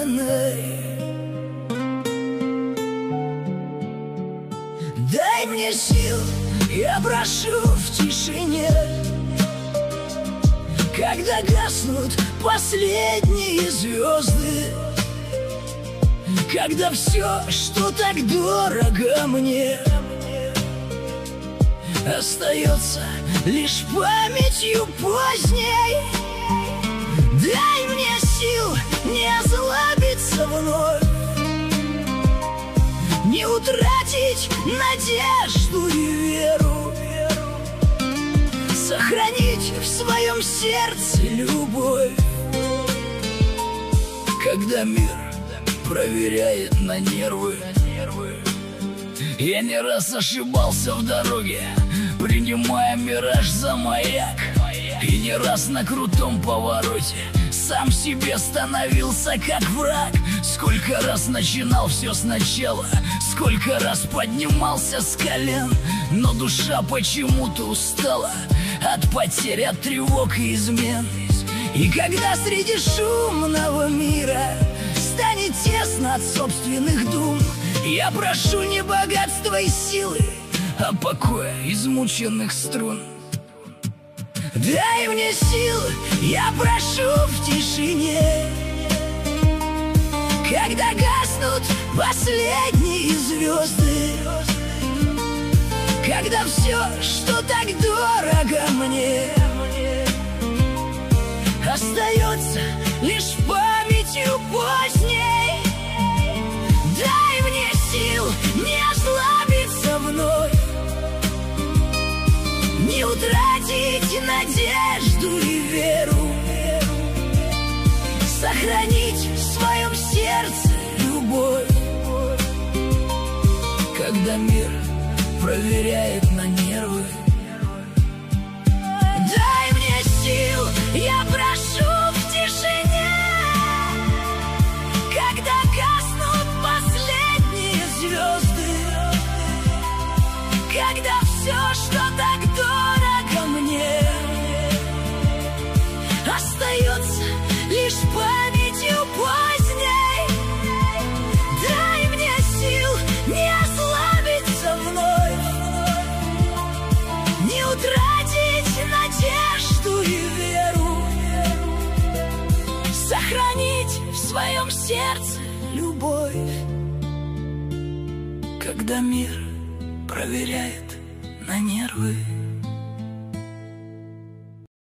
вселенной. Дай мне сил, я прошу в тишине, когда гаснут последние звезды, когда все, что так дорого мне, остается лишь памятью поздней. Дай мне сил не озлобиться вновь, не утратить надежду и веру, сохранить в своем сердце любовь, когда мир проверяет на нервы. Я не раз ошибался в дороге, принимая мираж за маяк, и не раз на крутом повороте сам себе становился как враг. Сколько раз начинал все сначала, сколько раз поднимался с колен, но душа почему-то устала от потерь, от тревог и измен. И когда среди шумного мира станет тесно от собственных дум, я прошу не богатства и силы, а покоя измученных струн. Дай мне сил, я прошу в тишине, когда гаснут последние звезды, когда все, что так дорого мне, остается лишь памятью поздней. Дай мне сил не ослабиться вновь, не утратить надежду и веру, сохранить в своем сердце любовь, когда мир проверяет на нервы. Дай мне сил, я прошу в тишине, когда гаснут последние звезды, когда все, что так дорого мне, остается лишь памятью поздней. Дай мне сил не ослабиться вновь, не утратить надежду и веру, сохранить в своем сердце любовь, когда мир проверяет на нервы.